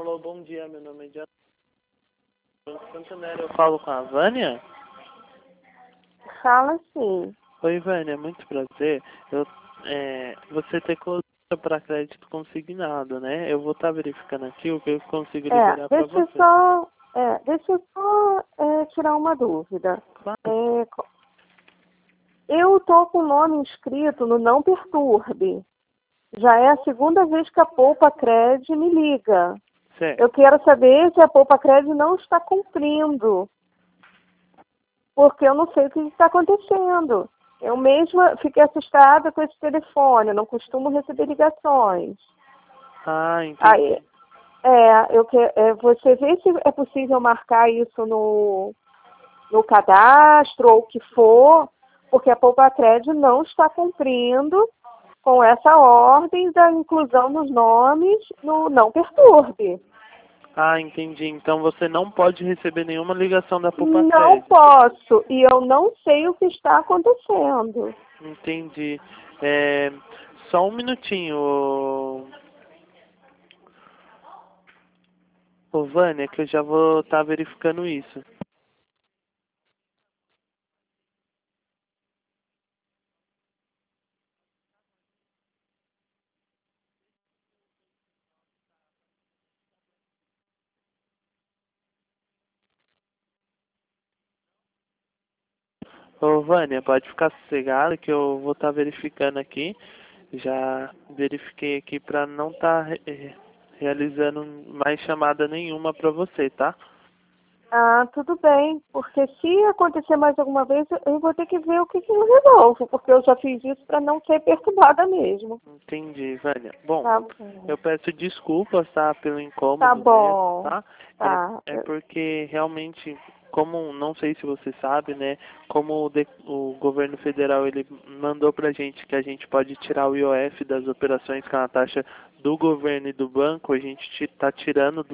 Alô, bom dia, meu nome é Diana Santander, eu falo com a Vânia? Fala sim. Oi, Vânia, muito prazer. Você tem conta para crédito consignado, né? Eu vou estar verificando aqui o que eu consigo liberar para você. Deixa eu só tirar uma dúvida. Claro. Eu tô com o nome inscrito no Não Perturbe. Já é a segunda vez que a Poupa Cred me liga. Certo. Eu quero saber se a Poupa Cred não está cumprindo, porque eu não sei o que está acontecendo. Eu mesma fiquei assustada com esse telefone, eu não costumo receber ligações. Ah, entendi. Aí, você vê se é possível marcar isso no cadastro ou o que for, porque a Poupa Cred não está cumprindo com essa ordem da inclusão dos nomes no Não Perturbe. Ah, entendi. Então você não pode receber nenhuma ligação da Poupa Não Cred. posso, e eu não sei o que está acontecendo. Entendi. Só um minutinho, ô Vânia, que eu já vou estar verificando isso. Ô, Vânia, pode ficar sossegada que eu vou estar verificando aqui. Já verifiquei aqui para não estar realizando mais chamada nenhuma para você, tá? Ah, tudo bem, porque se acontecer mais alguma vez, eu vou ter que ver o que eu resolvo, porque eu já fiz isso para não ser perturbada mesmo. Entendi, Vânia. Bom, Tá bom. eu peço desculpas, tá, pelo Tá incômodo mesmo, bom. tá? Tá. É porque realmente, como, não sei se você sabe, né, como o governo federal, ele mandou pra gente que a gente pode tirar o IOF das operações com a taxa do governo e do banco, a gente tá tirando